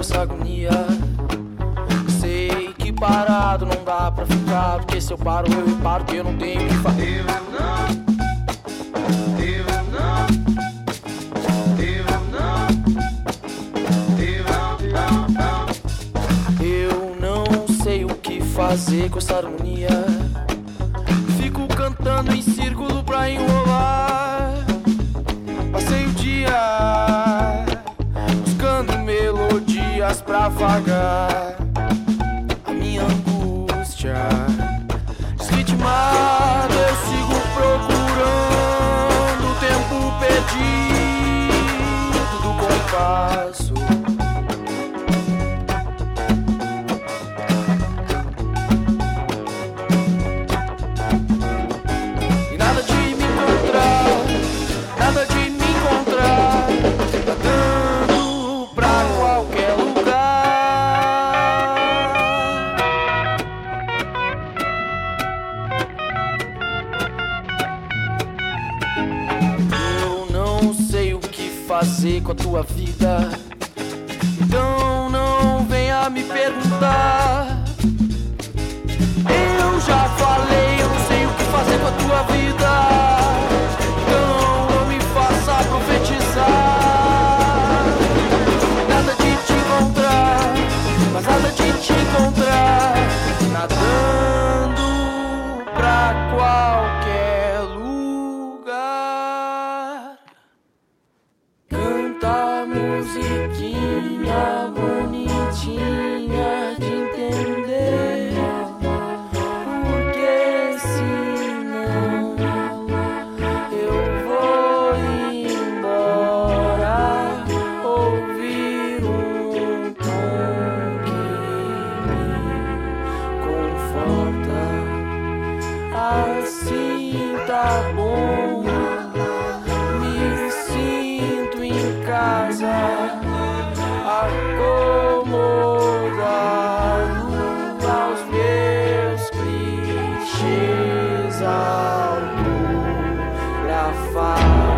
com essa agonia. Sei que parado não dá pra ficar, porque se eu paro eu reparo que eu não tenho o que fazer. Eu não sei o que fazer com essa harmonia. Fico cantando em círculo pra enrolar. Passei o dia buscando melodias pra afagar a minha angústia. Desritimado eu sigo procurando o tempo perdido do compasso. E nada de me encontrar, nada de me encontrar, nadando pra qualquer lugar. Eu não sei o que fazer com a tua vida, então não venha me perguntar. Eu já falei, eu não sei o que fazer com a tua vida, então não me faça profetizar. Nada de te encontrar, mas nada de te encontrar, nadando pra qualquer lugar. Canta musiquinha bonitinha de entender, porque senão eu vou embora. Ouvir um tom que me conforta, assim tá bom. Me sinto em casa, acomodado aos meus clichês autografados.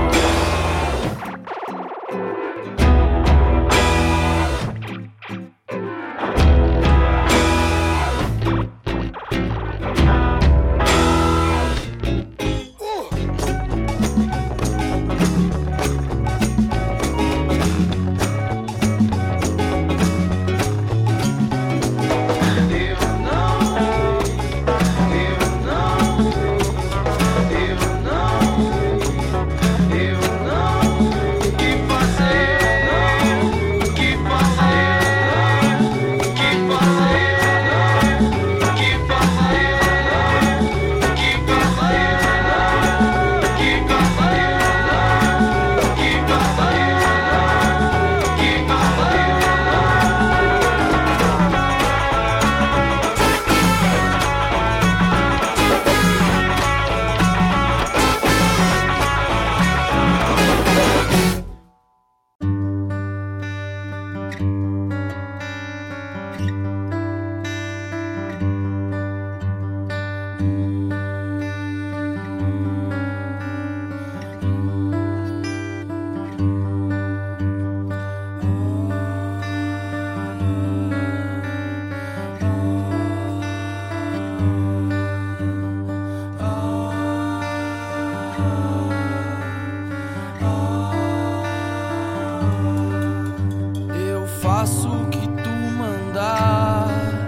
Eu faço o que tu mandar,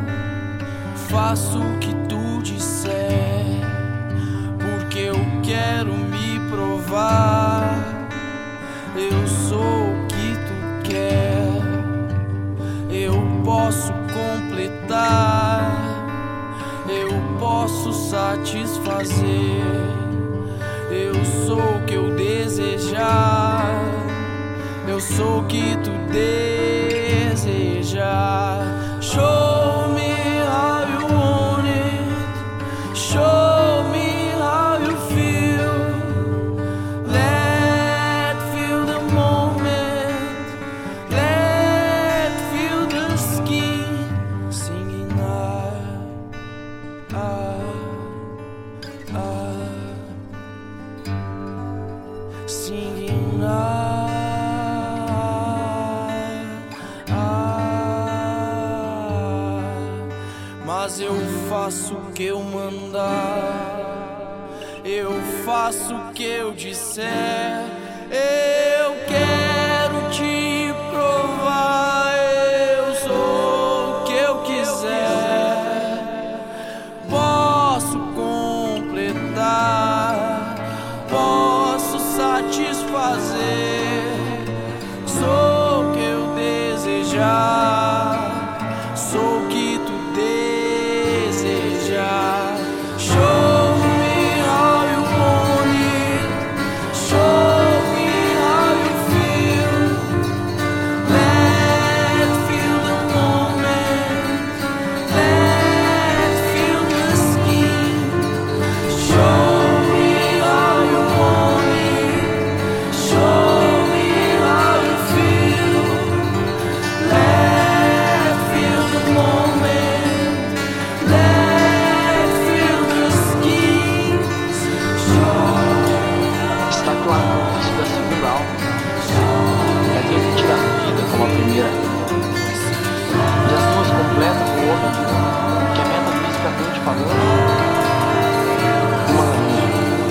faço o que tu disser, porque eu quero me provar. Eu sou o que tu quer, eu posso completar, eu posso satisfazer. Eu sou o que eu desejar, eu sou o que tu deseja. Show me how you want it, show me how you feel. Let feel the moment, let feel the skin. Singing singing mas eu faço o que eu mandar, eu faço o que eu disser. Eu quero te provar, eu sou o que eu quiser. Posso completar, posso satisfazer, sou o que eu desejar, sou o que tu desejar. Show me how you want it, show me how you feel. Let's feel the moment, let's feel the skin. Show me how you want it, show me how you feel. Let's feel the moment, let's feel the skin. Está claro no início da segunda aula, é transmitir a vida como a primeira, e as duas completam com outra, que é metafisicamente falando, uma harmonia.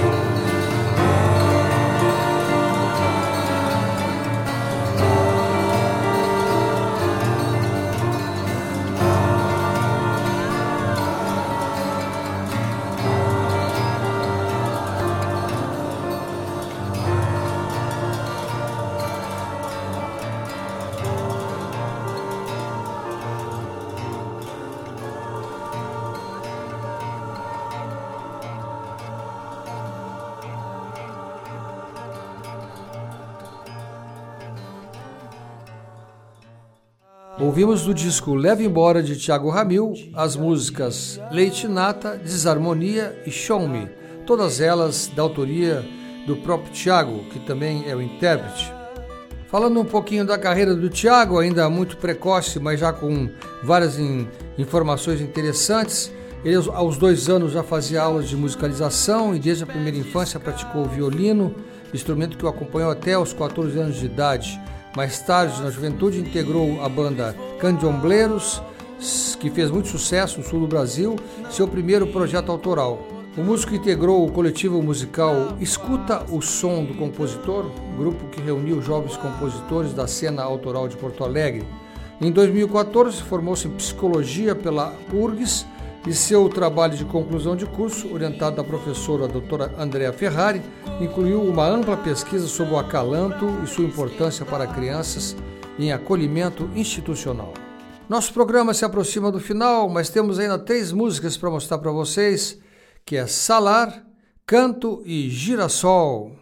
Ouvimos do disco Leva Embora de Thiago Ramil as músicas Leite Nata, Desarmonia e Show Me, todas elas da autoria do próprio Thiago, que também é o intérprete. Falando um pouquinho da carreira do Thiago, ainda muito precoce, mas já com várias informações interessantes, ele aos 2 anos já fazia aulas de musicalização e desde a primeira infância praticou o violino, instrumento que o acompanhou até os 14 anos de idade. Mais tarde, na juventude, integrou a banda Candombleiros, que fez muito sucesso no sul do Brasil, seu primeiro projeto autoral. O músico integrou o coletivo musical Escuta o Som do Compositor, grupo que reuniu jovens compositores da cena autoral de Porto Alegre. Em 2014, formou-se em Psicologia pela URGS e seu trabalho de conclusão de curso, orientado da professora doutora Andrea Ferrari, incluiu uma ampla pesquisa sobre o acalanto e sua importância para crianças em acolhimento institucional. Nosso programa se aproxima do final, mas temos ainda 3 músicas para mostrar para vocês, que é Salar, Canto e Girassol.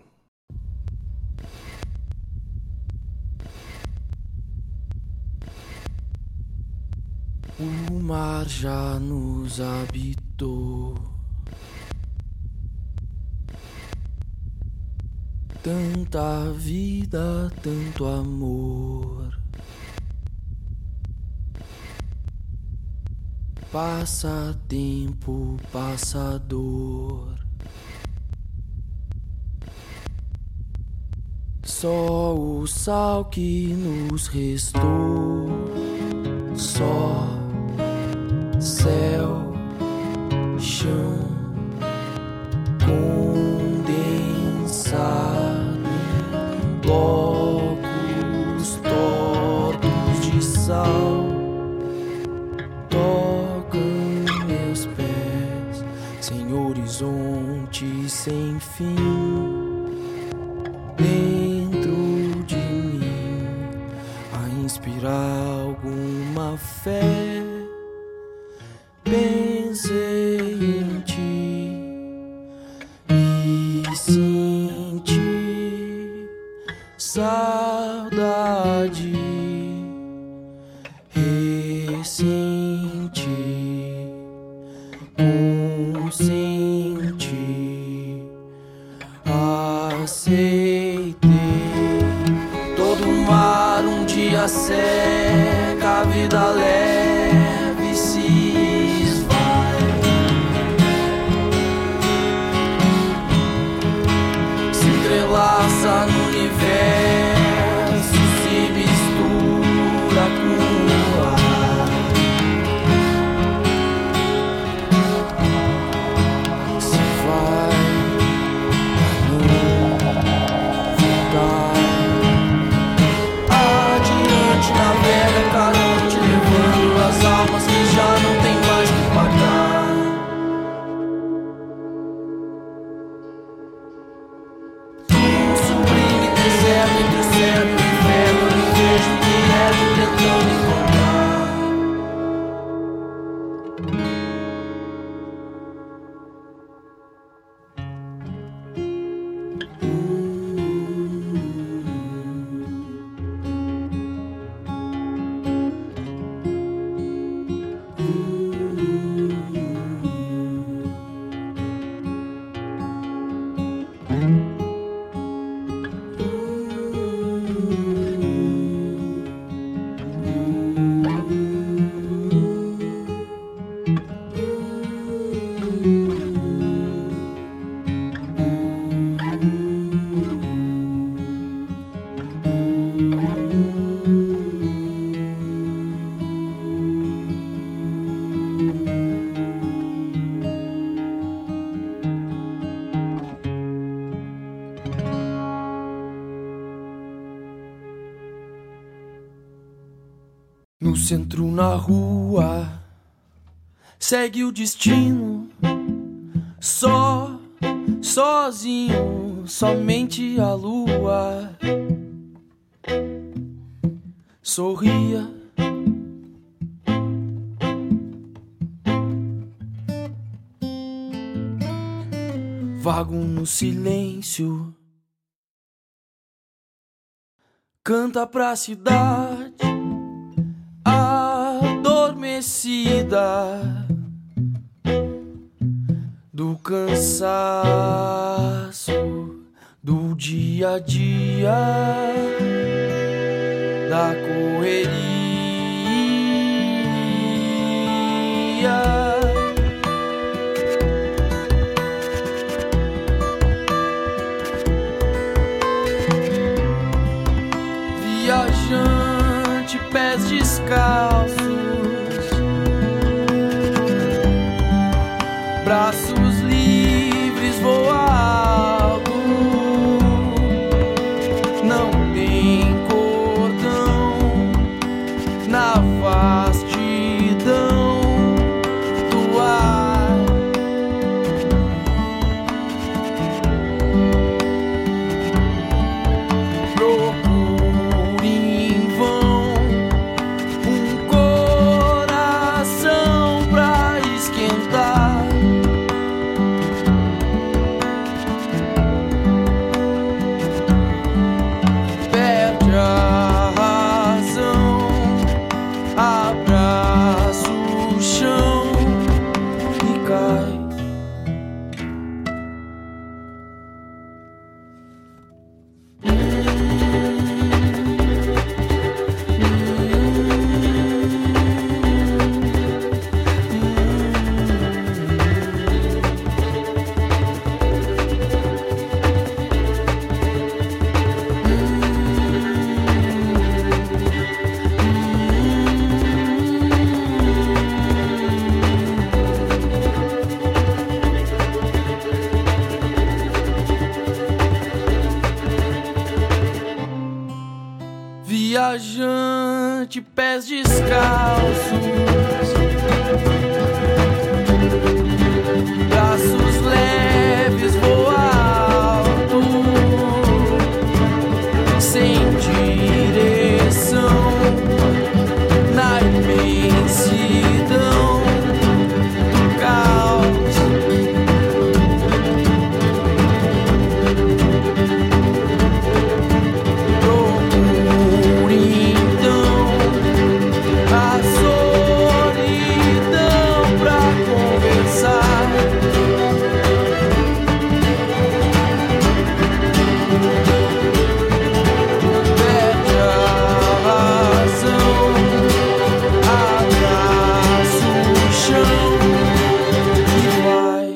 O mar já nos habitou, tanta vida, tanto amor. Passa tempo, passa dor. Só o sal que nos restou, só céu, chão condensado, blocos tortos de sal tocam meus pés, sem horizonte, sem fim, dentro de mim, a inspirar alguma fé. Pensei em ti e senti saudade, ressenti, consenti, aceitei. Todo mar um dia seca, a vida leve se entrelaça no universo, se mistura com o ar. No centro, na rua, segue o destino, sozinho, somente a lua sorria. Vago no silêncio, canta pra cidade adormecida do cansaço do dia a dia, da correria. Viajante, pés descalços, braços livres, voa alto. Não tem cordão na vastidão do ar. Procure em vão um coração pra esquentar. Perde a razão, abraça o chão e cai. Viajante, pés descalços, braços leves, voa alto, sem direção, na imensidão do caos. Procure então a solidão pra conversar. Perde a razão, abraça o chão e vai.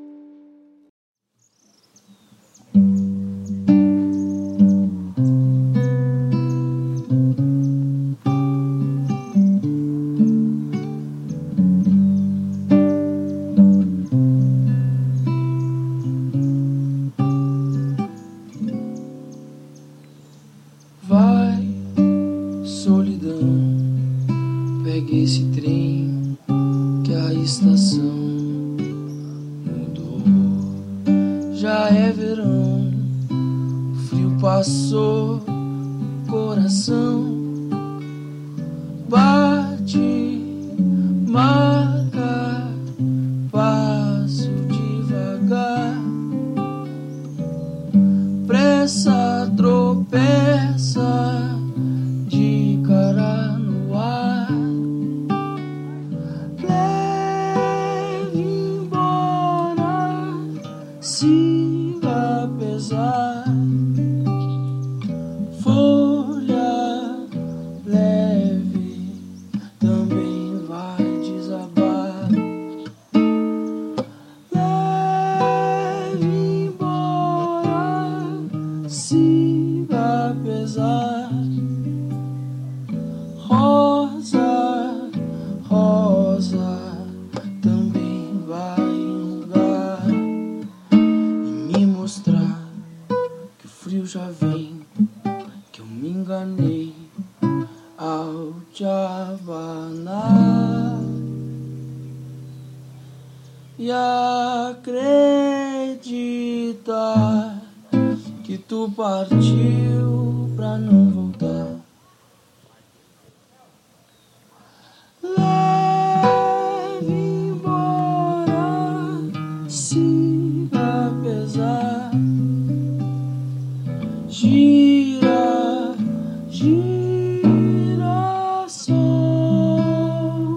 Vai, solidão, pegue esse trem que a estação mudou. Já é verão, o frio passou, o coração bate, marca, passo devagar, pressa, tropeça, de cara no ar. Leve embora, se apesar, folha leve também vai desabar. Leve embora, se apesar, rosa, rosa também vai enrugar e me mostrar que o frio já vem, que eu me enganei ao te Tu partiu pra não voltar. Leve embora, se apesar. Gira, girassol.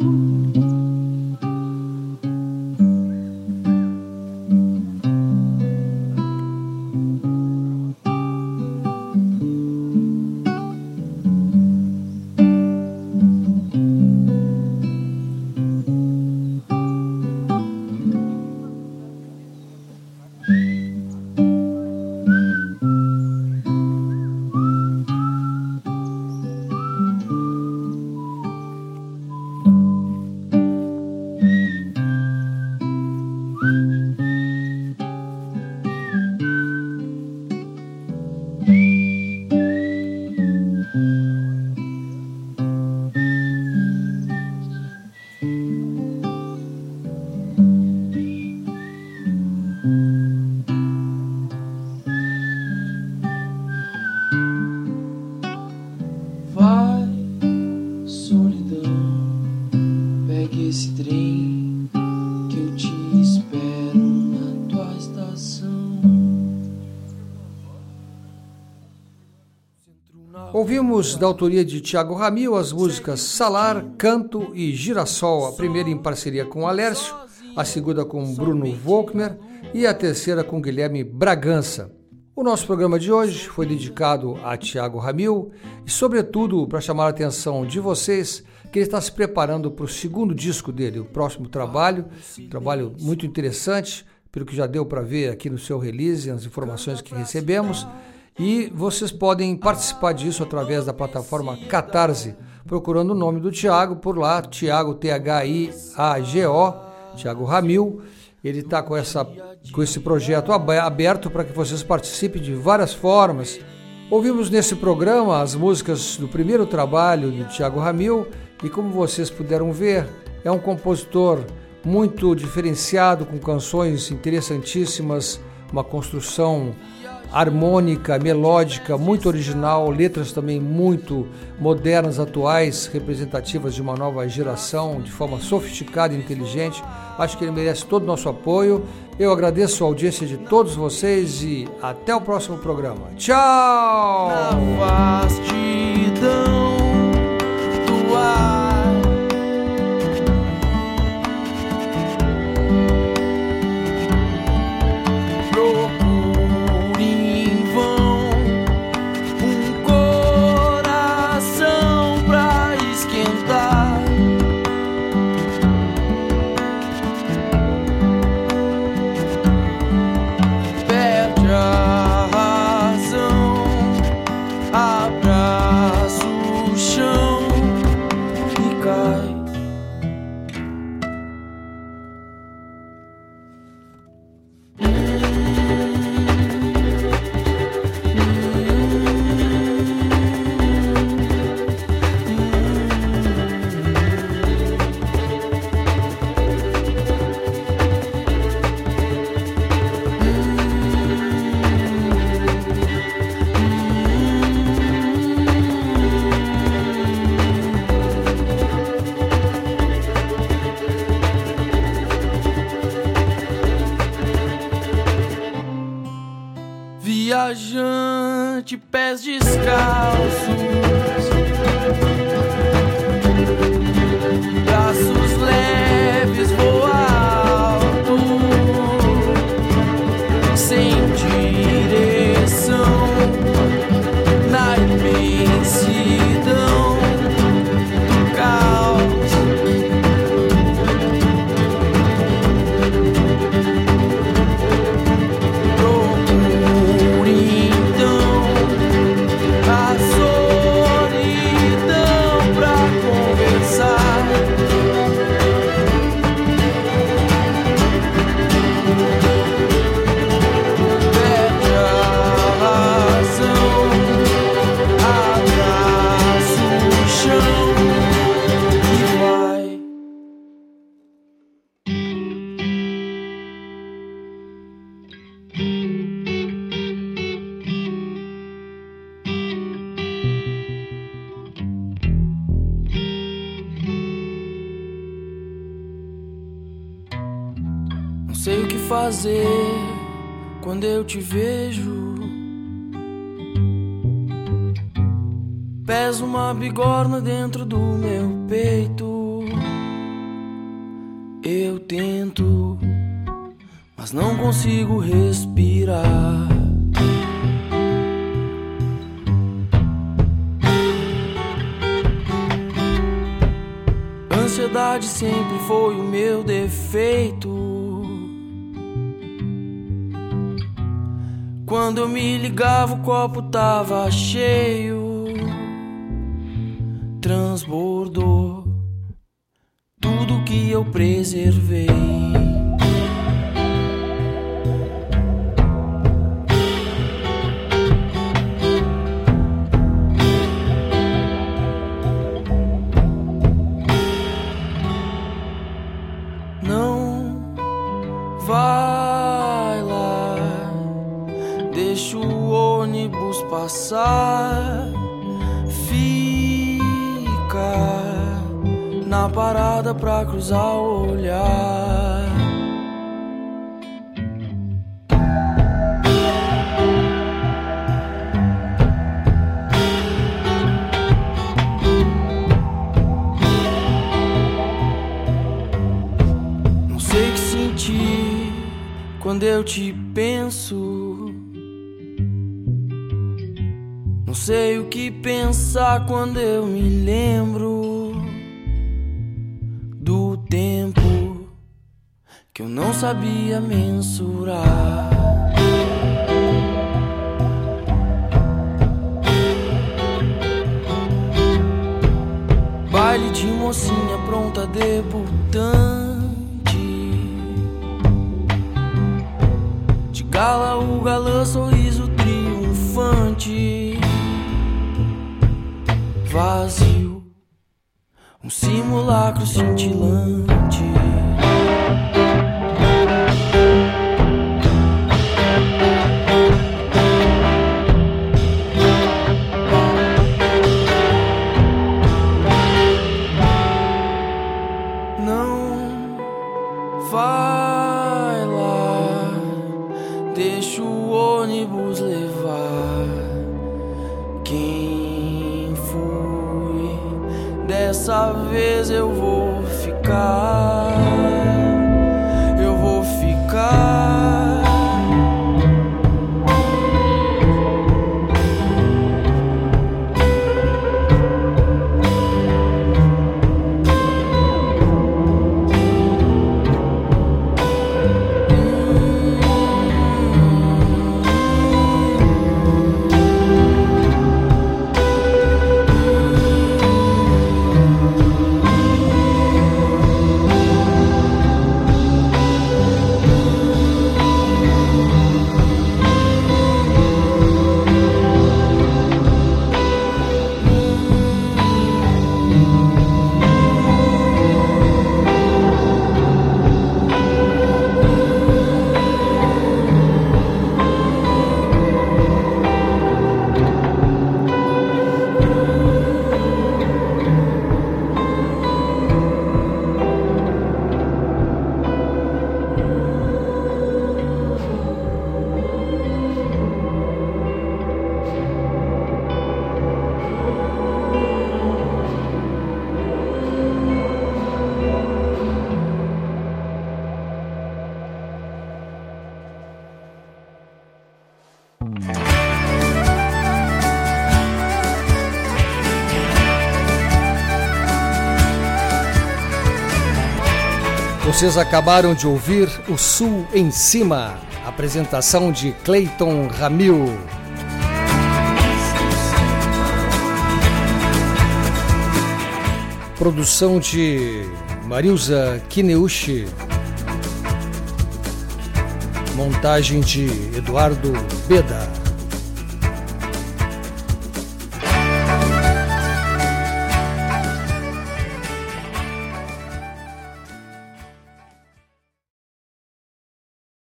Vai, solidão, pegue esse trem que eu te espero na tua estação. Ouvimos da autoria de Thiago Ramil as músicas Salar, Canto e Girassol, a primeira em parceria com Alércio, a segunda com Bruno Volkmer e a terceira com Guilherme Bragança. O nosso programa de hoje foi dedicado a Thiago Ramil e, sobretudo, para chamar a atenção de vocês, que ele está se preparando para o segundo disco dele, o próximo trabalho, um trabalho muito interessante, pelo que já deu para ver aqui no seu release, nas informações que recebemos, e vocês podem participar disso através da plataforma Catarse, procurando o nome do Thiago por lá, Thiago, T-H-I-A-G-O, Thiago Ramil. Ele está com esse projeto aberto para que vocês participem de várias formas. Ouvimos nesse programa as músicas do primeiro trabalho de Thiago Ramil e, como vocês puderam ver, é um compositor muito diferenciado, com canções interessantíssimas, uma construção harmônica, melódica, muito original, letras também muito modernas, atuais, representativas de uma nova geração, de forma sofisticada e inteligente. Acho que ele merece todo o nosso apoio. Eu agradeço a audiência de todos vocês e até o próximo programa. Tchau! Na vastidão do ar, abraça o chão e cai. Viajante, pés descalços, braços leves, voa alto, sem direção, na imensidão do caos. Procure então a sei o que fazer quando eu te vejo. Pesa uma bigorna dentro do meu peito. Eu tento, mas não consigo respirar. Ansiedade sempre foi o meu defeito. Quando eu me ligava o copo tava cheio. Transbordou tudo que eu preservei. Não vai lá, deixa o ônibus passar. Na parada pra cruzar o olhar. Não sei o que sentir quando eu te penso. Não sei o que pensar quando eu me lembro do tempo que eu não sabia mensurar. Baile de mocinha pronta debutante, de gala o galã, sorriso triunfante. Vazio, um simulacro cintilante. Não vai lá, deixa o ônibus levar. Quem fui, dessa vez eu vou ficar. Eu vou ficar. Vocês acabaram de ouvir O Sul em Cima, apresentação de Cleiton Ramil. Produção de Marilza Kineuchi. Montagem de Eduardo Beda.